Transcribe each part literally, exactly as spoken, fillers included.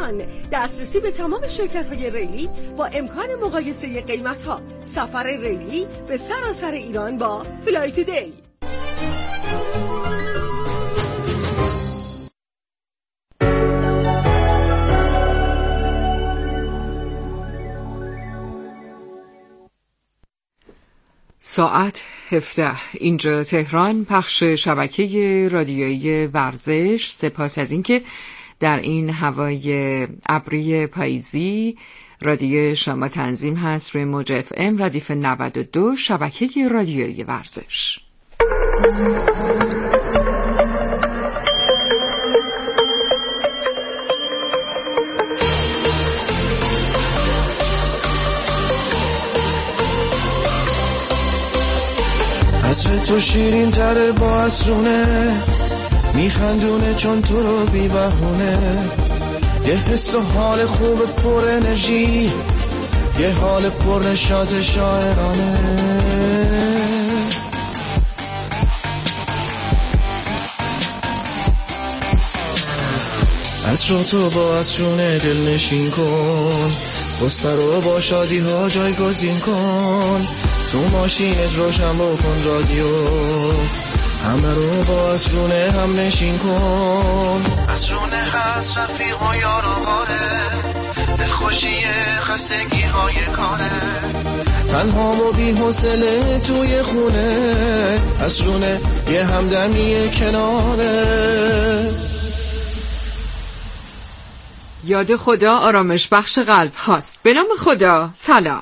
تهران. دسترسی به تمام شرکت‌های ریلی با امکان مقایسه قیمت‌ها. سفر ریلی به سراسر ایران با فلای تودی. ساعت هفده اینجا تهران، پخش شبکه رادیویی ورزش. سپاس از اینکه در این هوای ابری پاییزی رادیو شما تنظیم هست روی موج اف ام ردیف نود و دو شبکه رادیویی ورزش. عصر تو شیرین تره با عصرونه، میخندونه چون تو رو بی بهونه. یه حس و حال خوب پر انرژی، یه حال پر نشاط شاعرانه. عصر تو با عصرونه دل نشین کن، بسته رو با شادی ها جایگزین کن. تو ماشینت روشن بکن رادیو، همه رو با عصرونه هم نشین کن. عصرونه هست رفیق و یار و غاره، دلخوشی خستگی های کاره. تنها و بی حوصله توی خونه، عصرونه یه همدمی کناره. یاد خدا آرامش بخش قلب هاست. به نام خدا، سلام.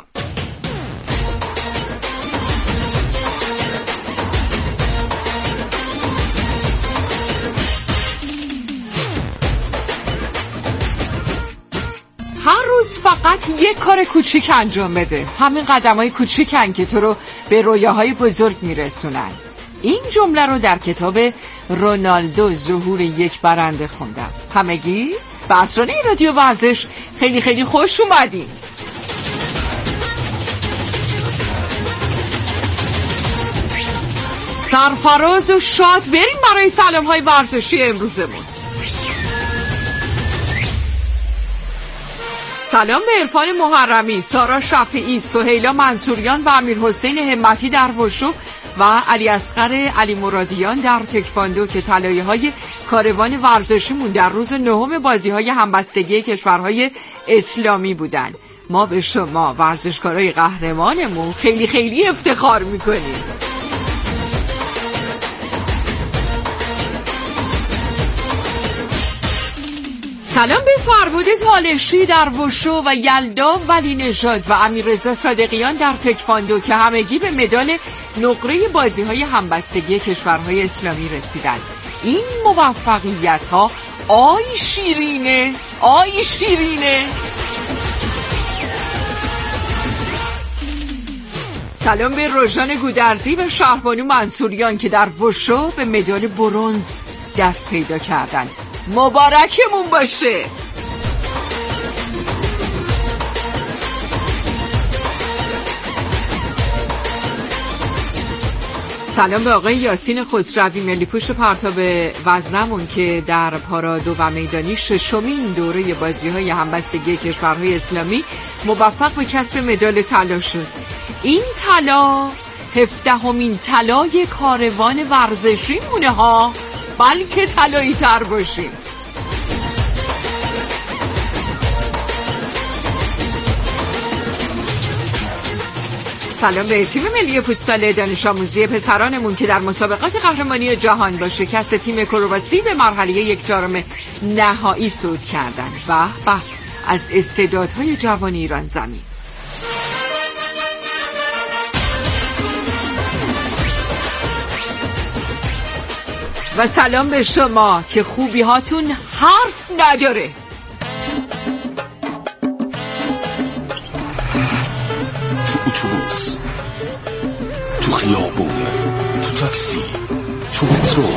هر روز فقط یک کار کوچیک انجام بده. همین قدم‌های کوچیکن که تو رو به رویاهای بزرگ میرسونن. این جمله رو در کتاب رونالدو ظهور یک برنده خوندم. همگی به اسرار رادیو ورزش خیلی خیلی خوش اومدین. سرفراز و شاد بریم برای سلام‌های ورزشی امروزمون. سلام به عرفان محرمی، سارا شفیعی، سهیلا منصوریان و امیر حسین همتی در وشو و علی اصغر علی مرادیان در تکواندو که طلایه‌های کاروان ورزشیمون در روز نهم بازی‌های همبستگی کشورهای اسلامی بودن. ما به شما ورزشکارای قهرمانمون خیلی خیلی افتخار می‌کنیم. سلام به فربود تالشی در وشو و یلدا ولی نژاد و امیررضا صادقیان در تکواندو که همگی به مدال نقره بازی‌های همبستگی کشورهای اسلامی رسیدند. این موفقیت‌ها آی شیرینه، آی شیرینه. سلام به روژان گودرزی و شهربانو منصوریان که در وشو به مدال برنز دست پیدا کردند. مبارکمون باشه. سلام به آقای یاسین خسروی ملی پوش پرتاب وزنمون که در پارا دو و میدانی ششمین دوره بازی‌های همبستگی کشورهای اسلامی موفق به کسب مدال طلا شد. این طلا هفدهمین طلای کاروان ورزشی مونه ها، بلکه طلایی تر باشیم. سلام به تیم ملی فوتسال دانش آموزی پسرانمون که در مسابقات قهرمانی جهان با شکست تیم کرواسی به مرحله یک چهارم نهایی صعود کردند. به به از استعدادهای جوان ایران زمین. و سلام به شما که خوبی هاتون حرف نداره. تو اتوبوس، تو خیابون، تو تاکسی، تو مترو،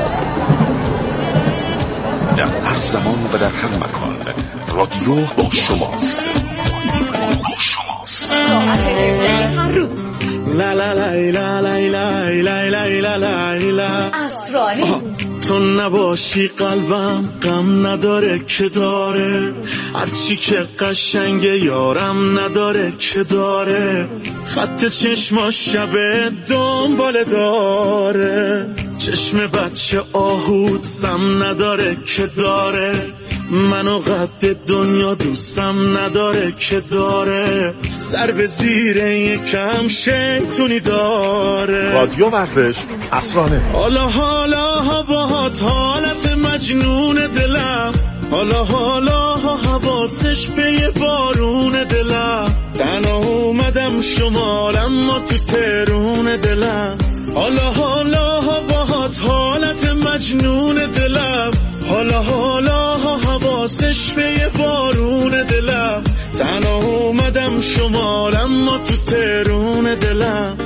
در هر زمان و در هر مکان رادیو با شماست. با شماست. هر روز لا لا لا لا لا لا لا لا لا لا لا اسراری تو نباشی قلبم غم نداره که داره، هرچی که قشنگه یارم نداره که داره، خط چشما شبه دنباله داره، چشم بچه آهود سم نداره که داره، منو قد دنیا دوستم نداره که داره، سر به زیر یکم شیطونی داره. رادیو ورزش اسرانه. حالا حالا باهات حالت مجنون دلم، حالا حالا حواسش به یه بارون دلم، تنها اومدم شمال اما تو ترون دلم، حالا حالا باهات حالت مجنون دلم، حالا حالا حواسش به یه بارون دلم، تنها اومدم شمال اما تو ترون دلم.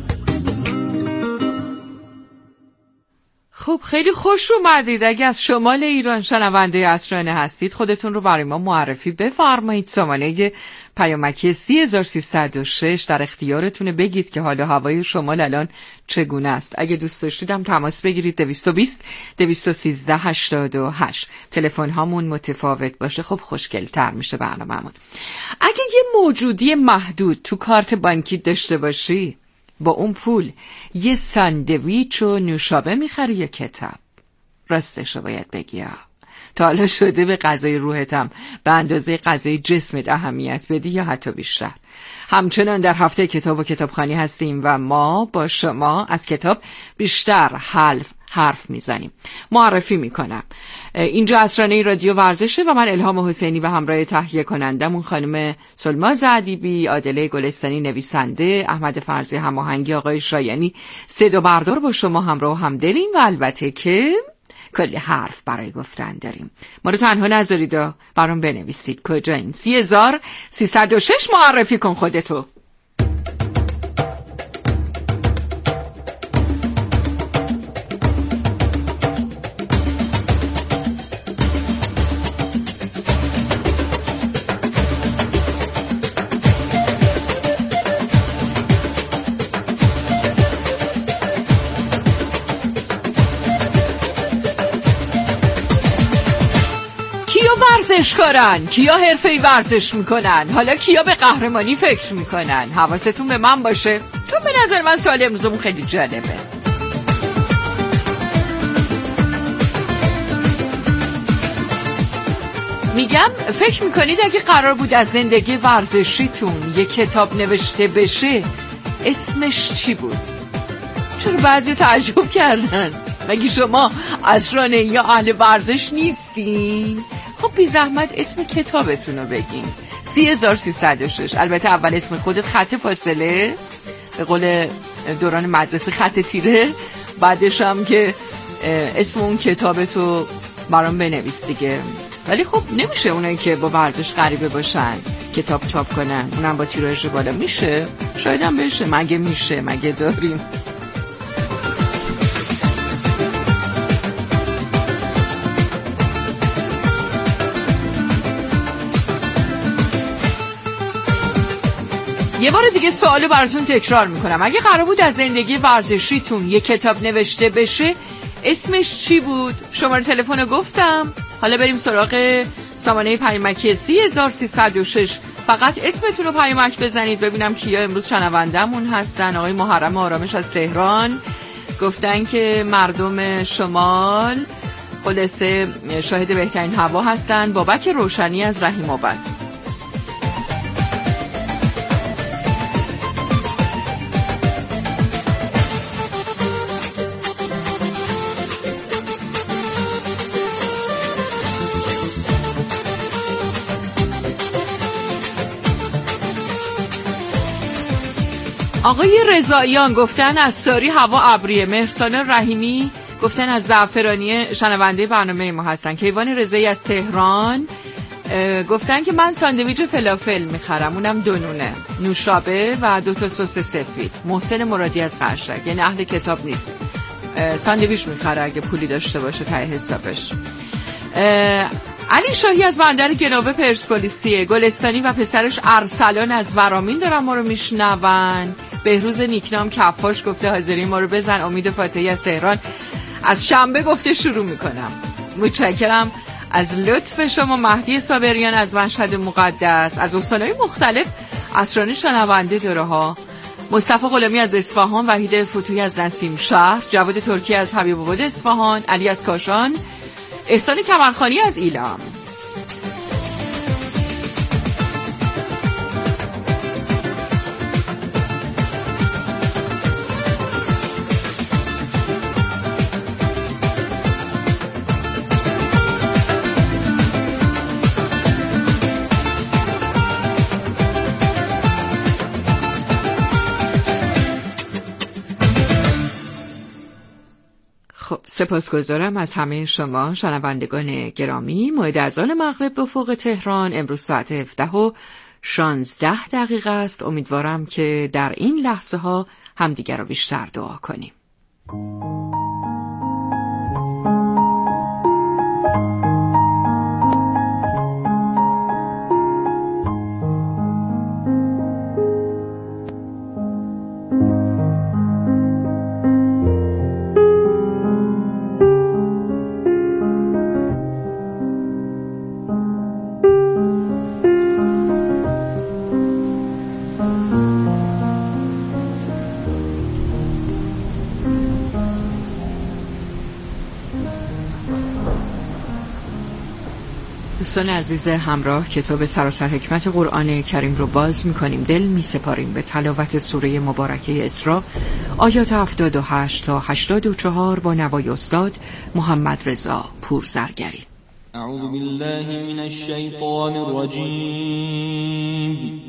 خب خیلی خوش اومدید. اگه از شمال ایران شنونده اسرانه هستید خودتون رو برای ما معرفی بفرمایید. سامانه پیامکی سه هزار و سیصد و شش در اختیارتونه. بگید که حالا هوای شمال الان چگونه است. اگه دوست داشتید هم تماس بگیرید. دویست و بیست دویست و سیزده هشتاد و هشت. تلفن هامون متفاوت باشه خب خوشگل‌تر میشه برنامه‌مون. اگه یه موجودی محدود تو کارت بانکی داشته باشی، با اون پول یه ساندویچ و نوشابه میخری یا کتاب؟ راستش رو باید بگی. تا حالا شده به غذای روحتم به اندازه غذای جسمت اهمیت بدی یا حتی بیشتر؟ همچنان در هفته کتاب و کتابخوانی هستیم و ما با شما از کتاب بیشتر حرف حرف میزنیم. معرفی میکنم. اینجا اسرانه رادیو ورزشه و من الهام حسینی به همراه تهیه کنندمون خانم سلماز ادیبی، عادله گلستانی نویسنده، احمد فرزی هماهنگی، آقای شایانی صدا بردار با شما همراه هم دلیم و البته که کلی حرف برای گفتن داریم. ما رو تنها نذارید و برام بنویسید کجاییم. سه هزار و سیصد و شش معرفی کن خودتو. ورزش کارن، کیا حرفه‌ای ورزش میکنن، حالا کیا به قهرمانی فکر میکنن. حواستون به من باشه چون به نظر من سوال امروزمون خیلی جالبه. میگم فکر میکنید اگه قرار بود از زندگی ورزشیتون یه کتاب نوشته بشه اسمش چی بود؟ چرا بعضی تعجب کردن؟ مگه شما اسرانه یا اهل ورزش نیستین؟ خب بی زحمت اسم کتابتون رو بگین. سه هزار و سیصد و شش. البته اول اسم خودت خط فاصله، به قول دوران مدرسه خط تیره، بعدش هم که اسم اون کتابتو برام بنویس دیگه. ولی خب نمیشه اونایی که با ورزش غریبه باشن کتاب چاپ کنن، اونم با تیراژ بالا. میشه؟ شاید هم بشه. مگه میشه؟ مگه داریم؟ یه بار دیگه سوالو براتون تکرار میکنم. اگه قرار بود از زندگی ورزشیتون یه کتاب نوشته بشه اسمش چی بود؟ شماره تلفن رو گفتم. حالا بریم سراغ سامانه پیامکی سه هزار و سیصد و شش. فقط اسمتون رو پیامک بزنید ببینم کیا امروز شنوندمون هستن. آقای محرم آرامش از تهران گفتن که مردم شمال خلاصه شاهد بهترین هوا هستن. بابک روشنی از رحیم آباد. آقای رضاییان گفتن از ساری هوا ابریه. مهرسان رحیمی گفتن از زعفرانی شنونده برنامه ما هستن. کیوان رضایی از تهران گفتن که من ساندویچ فلافل میخرم، اونم دونونه، نوشابه و دو تا سس سفید. محسن مرادی از قشنگ، یعنی اهل کتاب نیست، ساندویچ میخره اگه پولی داشته باشه ته حسابش. علی شاهی از بندر گناوه پرسپولیسیه. گلستانی و پسرش ارسلان از ورامین دارن ما رو میشنون. بهروز نیکنام کفاش گفته حاضری ما رو بزن. امید فاتحی از تهران از شنبه گفته شروع میکنم. متشکرم از لطف شما مهدی صابریان از مشهد مقدس، از استانهای مختلف، اسران شنونده دوره ها، مصطفی غلامی از اصفهان، وحید فتوحی از نسیم شهر، جواد ترکی از حبیب آباد اصفهان، علی از کاشان، احسان کمرخانی از ایلام. خب سپاسگزارم از همه شما شنوندگان گرامی. موعد اذان مغرب به افق تهران امروز ساعت هفده و شانزده دقیقه است. امیدوارم که در این لحظه ها همدیگر را بیشتر دعا کنیم. دوستان عزیز همراه، کتاب سراسر حکمت قرآن کریم رو باز می‌کنیم. دل می‌سپاریم به تلاوت سوره مبارکه اسراء، آیات هفتاد و هشت تا هشتاد و چهار با نوای استاد محمد رضا پورزرگری. اعوذ بالله من الشیطان الرجیم.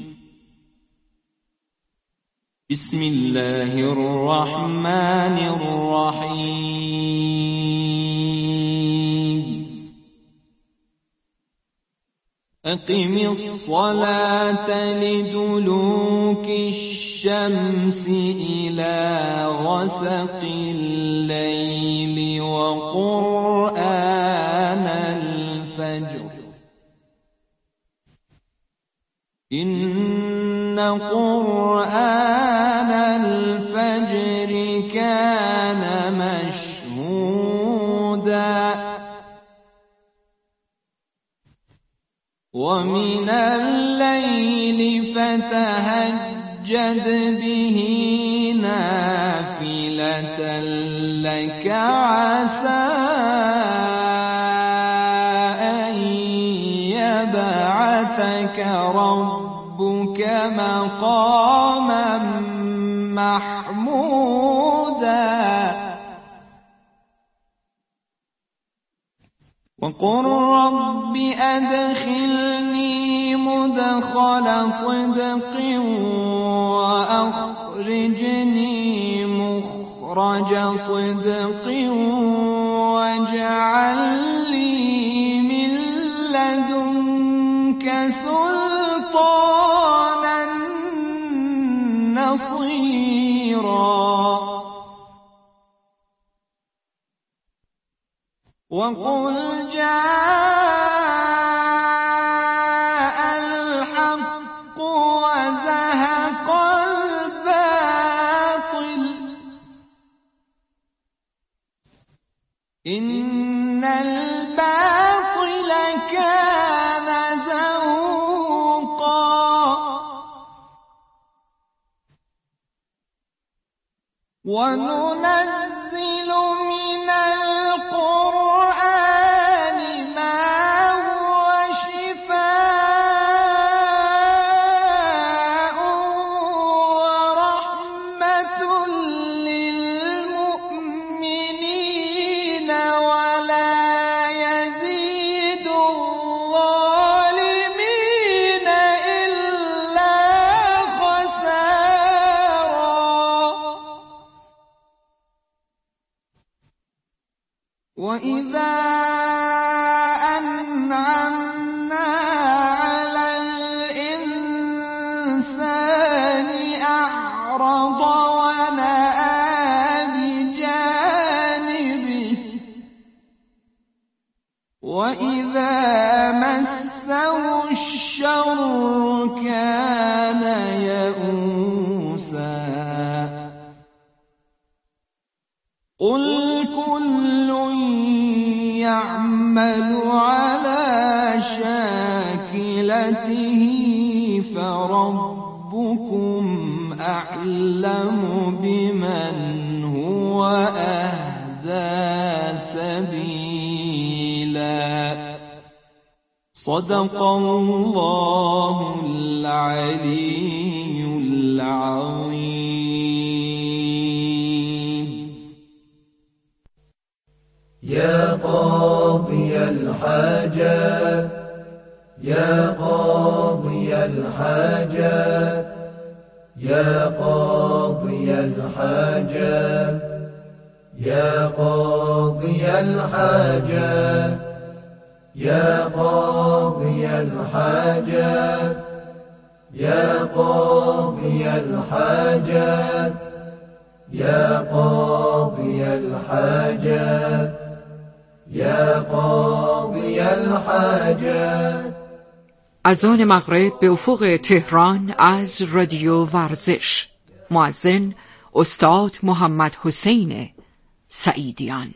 بسم الله الرحمن الرحیم. اقم الصلاة لدلوك الشمس إلى غسق الليل وقرآن الفجر إن قرآن الفجر كان مشهودا ومن الليل فتهجد به نافلة لك عسى أن يبعثك ربك مقاما محمودا وقل رب أدخلني مدخل صدق وأخرجني مخرج صدق واجعل لي من لدنك سلطانا نصيرا وقل جاء الحق وزهق الباطل إن الباطل كان زهوقا وننزل من القرآن ما هو شفاء ورحمة للمؤمنين ولا يزيد الظالمين إلا خسارا وإذا أنعمنا على الإنسان أعرض ونأى بجانبه وإذا مسه الشر كان يئوسا قل كل بسنته فربكم أعلم بمن هو أهدى سبيلا. صدق الله العلي العظيم. يا قاضي الحاجات يا قاضي الحاجات يا قاضي الحاجات يا قاضي الحاجات يا قاضي الحاجات يا قاضي الحاجات يا قاضي الحاجات يا قاضي الحاجات. اذان مغرب به افق تهران از رادیو ورزش. مؤذن استاد محمد حسین سعیدیان.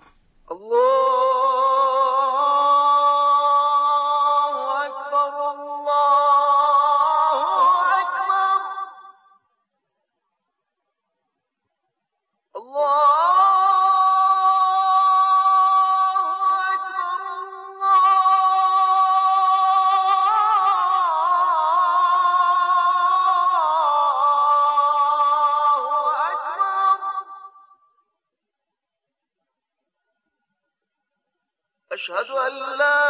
أشهد أن لا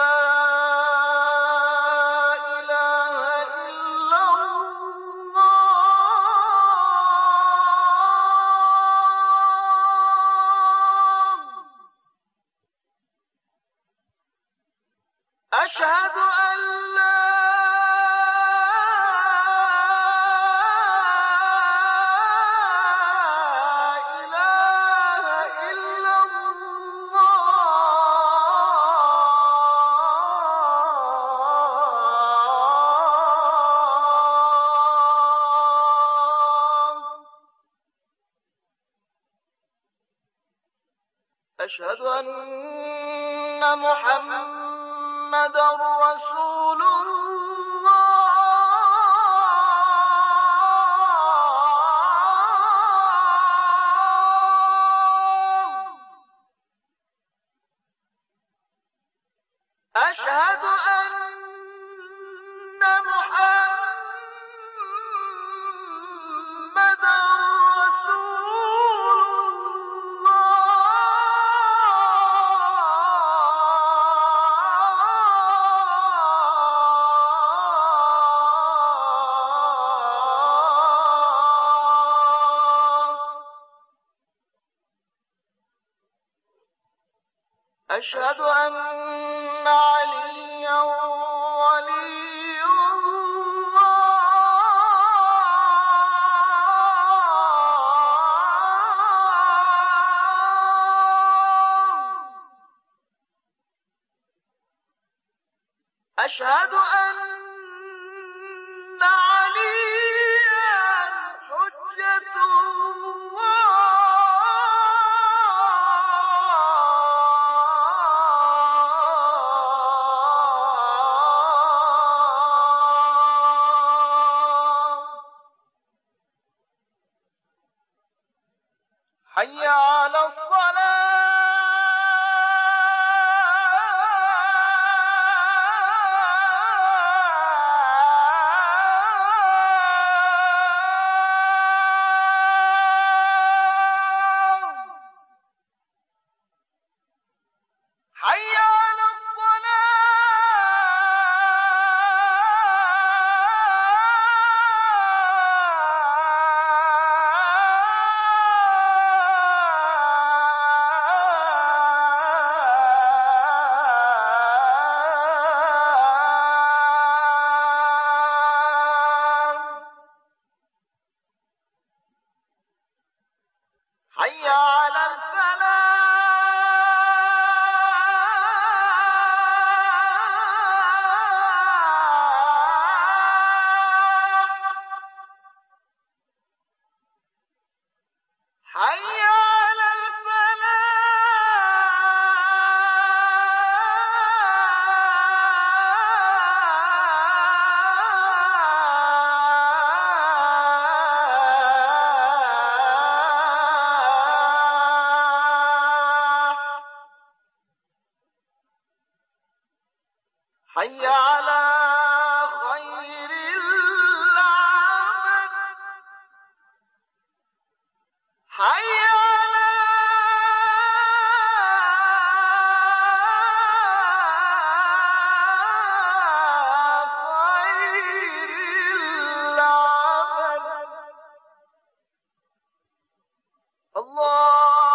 إله إلا الله. أشهد أن لا أشهد أن محمدًا رسول الله. أشهد أن محمدًا أشهد أن عليا ولي الله. أشهد أن عليا حجة الله. حي على الصلاة. حي على الصلاة. على خير العمل حي على خير العمل الله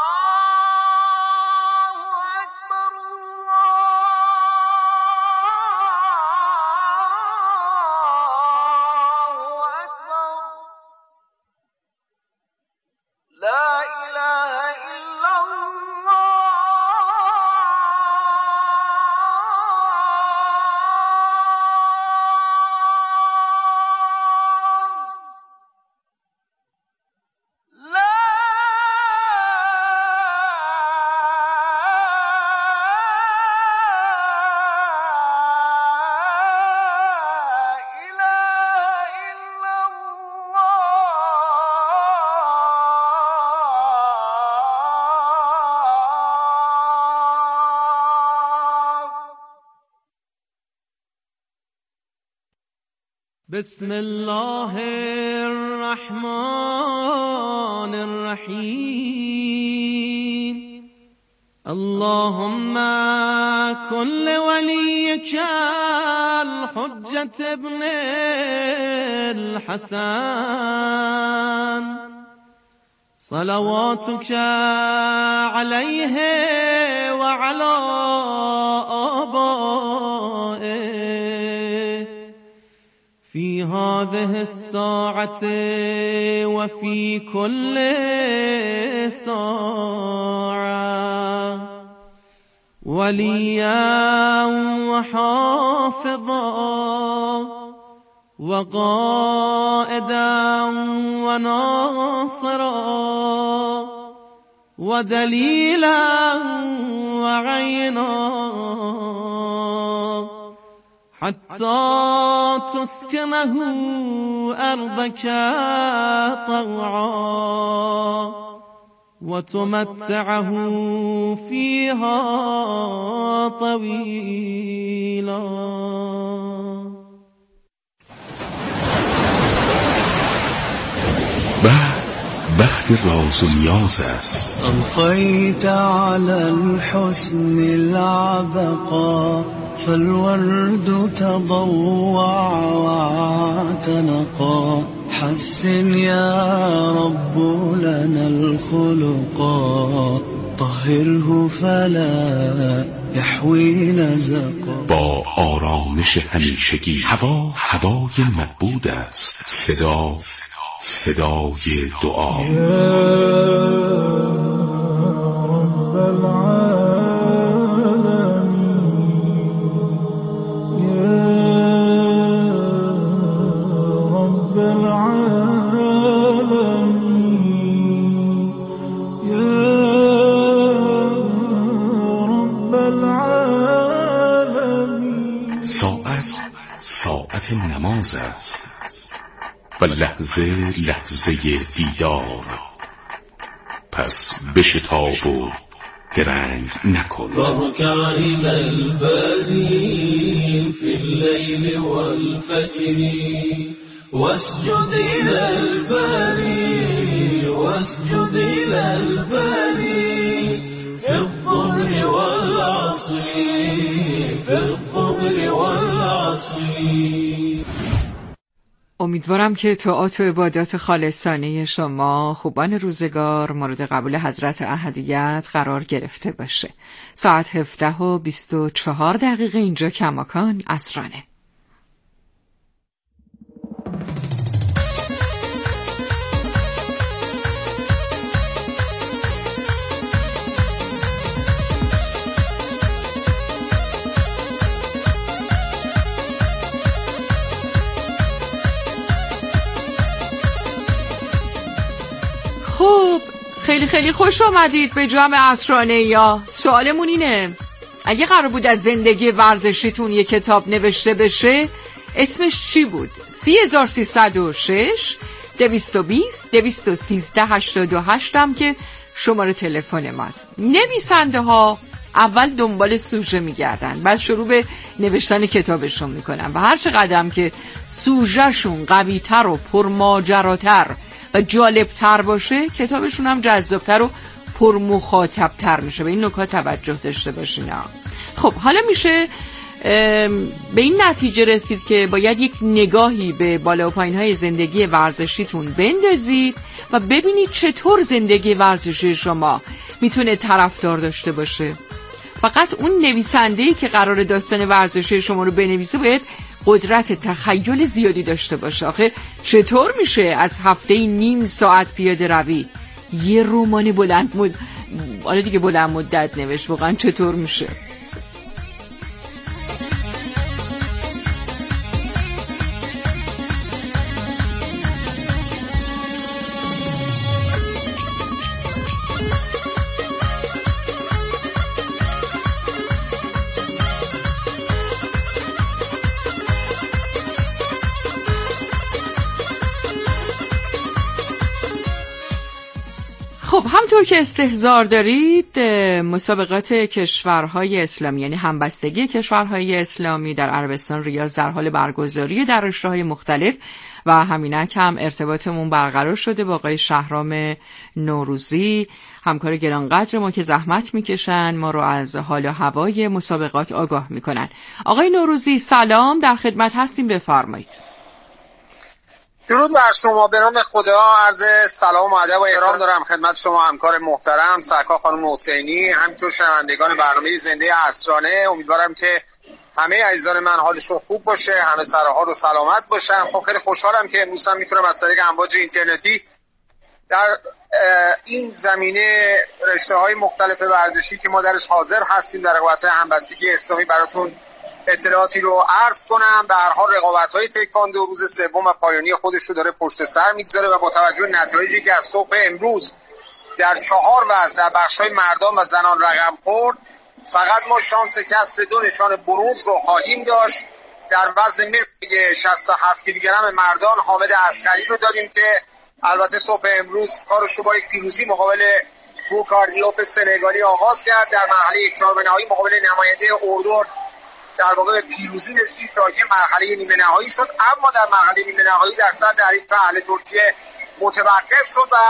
بسم الله الرحمن الرحيم اللهم كن لوليك الحجة ابن الحسن صلواتك عليه وعلى آبائه في هذه الساعة وفي كل ساعة وليا وحافظا وقائدا وناصرا ودليلا وعينا حتى تسكنه أرضك طوعا وتمتعه فيها طويلا. بعد وقت راز و نیاز است. ألقيت على الحسن العبقى فالورد تضوع واعتنقا حسن يا رب لنا الخلقا طهره فلا يحوي نزقا. با آرامش همیشگی هوا هوای مقبول است. صدا صدای دعا. ساعت ساعت نماز است و لحظه لحظه دیدار. پس بشتاب و درنگ نکن. فاركع إلى الباري في الليل والفجر واسجد إلى الباري واسجد إلى الباري في الظهر والعصر في الظهر والعصر. امیدوارم که طاعات و عبادات خالصانه شما خوبان روزگار مورد قبول حضرت احدیت قرار گرفته باشه. ساعت هفده و بیست و چهار دقیقه اینجا کماکان عصرانه. خب خیلی خیلی خوش آمدید به جمع عصرانه. یا سوالمون اینه، اگه قرار بود از زندگی ورزشیتون یه کتاب نوشته بشه اسمش چی بود؟ سی هزار سیصد و شش دویست و بیست دویست و سیزده هشتاد و هشت هم که شماره تلفن ماست. نویسنده ها اول دنبال سوژه میگردن، بعد شروع به نوشتن کتابشون میکنن و هر چقدر که سوژهشون قوی‌تر و پرماجراتر و جالبتر باشه، کتابشون هم جذابتر و پرمخاطبتر میشه. به این نکات توجه داشته باشین. خب حالا میشه به این نتیجه رسید که باید یک نگاهی به بالا و پایین های زندگی ورزشیتون بندازید و ببینید چطور زندگی ورزشی شما میتونه طرفدار داشته باشه. فقط اون نویسنده‌ای که قرار داستان ورزشی شما رو بنویسه باید قدرت تخیل زیادی داشته باشه. آخه چطور میشه از هفته نیم ساعت پیاده روی یه رمان بلند مد... آره دیگه بلند مدت نوشت؟ واقعا چطور میشه؟ خب همطور که استحضار دارید، مسابقات کشورهای اسلامی یعنی همبستگی کشورهای اسلامی در عربستان ریاض در حال برگزاری در رشته‌های مختلف و همینک هم ارتباطمون برقرار شده با آقای شهرام نوروزی، همکار گرانقدر ما که زحمت میکشن ما رو از حال و هوای مسابقات آگاه میکنن. آقای نوروزی سلام، در خدمت هستیم، بفرمایید. درود بر شما، به نام خدا عرض سلام و ادب و احترام دارم خدمت شما همکار محترم سرکار خانم حسینی، همینطور شنوندگان برنامه زنده عصرانه. امیدوارم که همه عزیزان من حالشون خوب باشه، همه سر حال و سلامت باشن. خب خیلی خوشحالم که امروز هم میتونم از طریق امواج اینترنتی در این زمینه رشته‌های مختلف ورزشی که ما درش حاضر هستیم در رقابت‌های همبستگی اسلامی براتون اطلاعاتی رو عرض کنم. به هر حال رقابت‌های تکواندو روز سوم و پایانی خودش رو داره پشت سر میگذاره و با توجه به نتایجی که از صبح امروز در چهار وزن در بخش‌های مردان و زنان رقم خورد، فقط ما شانس کسب دو نشان برنز رو خواهیم داشت. در وزن متر شصت و هفت کیلوگرم مردان حامد عسکری رو داریم که البته صبح امروز کارش رو با یک پیروزی مقابل بوکاردیوپ سنگالی آغاز کرد. در مرحله یک چهارم نهایی مقابل نماینده اردن در واقع به پیروزی رسید تا یه مرحله نیمه نهایی شد، اما در مرحله نیمه نهایی در صد حریف اهل ترکیه متوقف شد و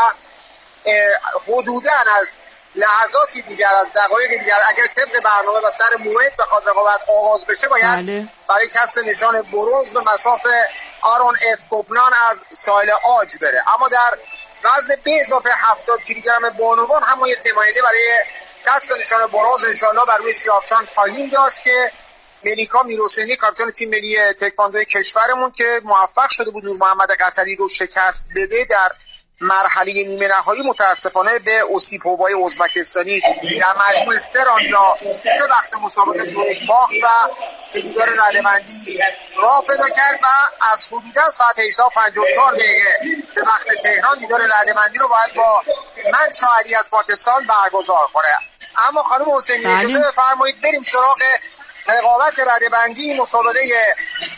حدوداً از لحظاتی دیگر از دقایق دیگر اگر طبق برنامه و سر موعد بخواد رقابت آغاز بشه باید بله. برای کسب نشان برنز به مصاف آرون اف کوپنان از ساحل آج بره. اما در وزن به اضافه هفتاد کیلوگرم بانوان هم ما یک نماینده برای کسب نشان برنز انشاءالله بر روی شیابچان خواهیم داشت که ملیکا میرحسینی کاپیتان تیم ملی تکواندو کشورمون که موفق شده بود نور محمد قطری رو شکست بده، در مرحله نیمه نهایی متاسفانه به اوسیپووای ازبکستانی در مجموع سه راند سه وقت مسابقه تونیک باخت و به دیدار رده‌بندی راه پیدا کرد و از حدودا ساعت هجده و پنجاه و چهار دقیقه به وقت تهران دیدار رده‌بندی رو باید با من شاهدی از پاکستان برگزار کنه. اما خانم حسینی اجازه بفرمایید بریم سراغ رقابت رده‌بندی مسابقه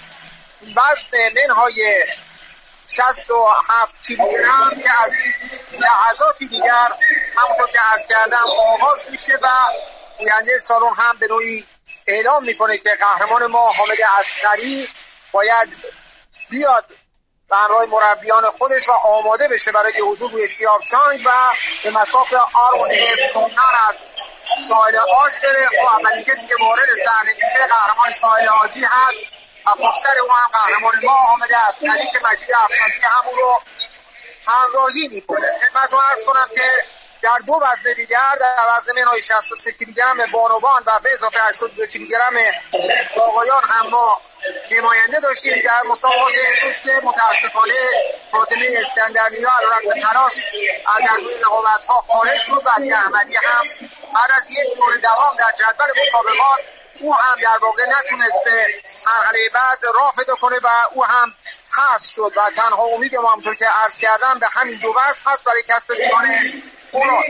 وزن منهای شصت و هفت کیلوگرم که از لحظاتی دیگر همونطور که عرض کردم آغاز میشه و گوینده سالن هم به نوعی اعلام میکنه که قهرمان ما حامد عسکری باید بیاد به همراه مربیان خودش و آماده بشه برای حضور روی شیابچانگ و به مصاف آرون کوپنان از ساحل آج بره. خب اولین کسی که وارد صحنه میشه قهرمان ساحل آجی هست و پشت سر او هم قهرمان ما حامد عسکری که مجید افشانتی همون رو همراهی میکنه. خدمتتون عرض کنم که در دو وزن دیگر در وزن منهای شصت و سه کیلوگرم بانوان و به اضافه هشتاد و دو کیلوگرم آقایان هم ما نماینده داشتیم. در مسابقات امروز که متاسفانه فاطمه اسکندرنیا علیرغم تلاش از جدول رقابت‌ها خارج شد و علی احمدی هم بعد از یک دور دوام در جدول مسابقات او هم در واقع نتونست به مرحله بعد راه پیدا کنه و او هم حذف شد و تنها امید ما همونطور که عرض کردم به همین دو وزن هست برای کسب نشان برنز.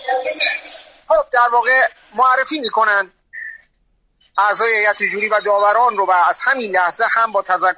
خب در واقع معرفی میکنن اعضای هیئت جوری و داوران رو و از همین لحظه هم با تذکر